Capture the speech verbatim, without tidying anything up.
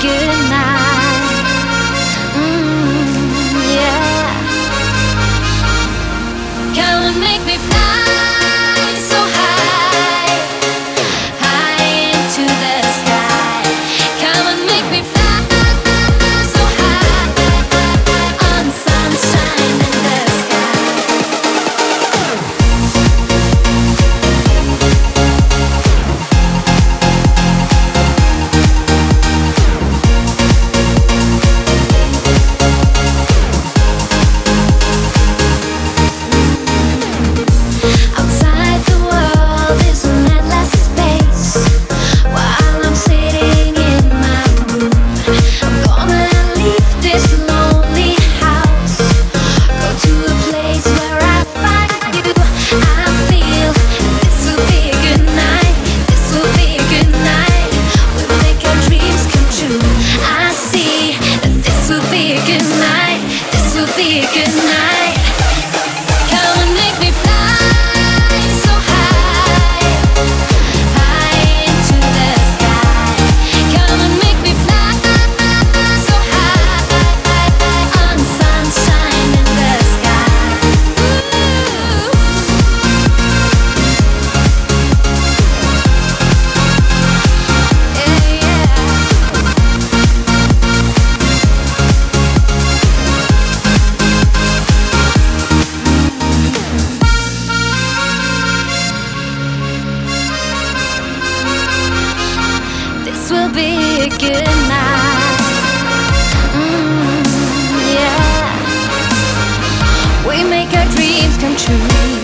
good night. Mm, yeah. Come and make me fly so high, high into the sky. Come and make me fly so high, on sunshine in the sky. Outside the world is an endless space. While I'm sitting in my room, I'm gonna leave this lonely house. Go to a place where I find you. I feel this will be a good night. This will be a good night. We'll make our dreams come true. I see that this will be a good night. This will be a good night. Come and make me fly so high, high into the sky. Come and make me fly so high, on sunshine in the sky. Ooh. Yeah, yeah. This will be a good night. Mm, yeah. We make our dreams come true.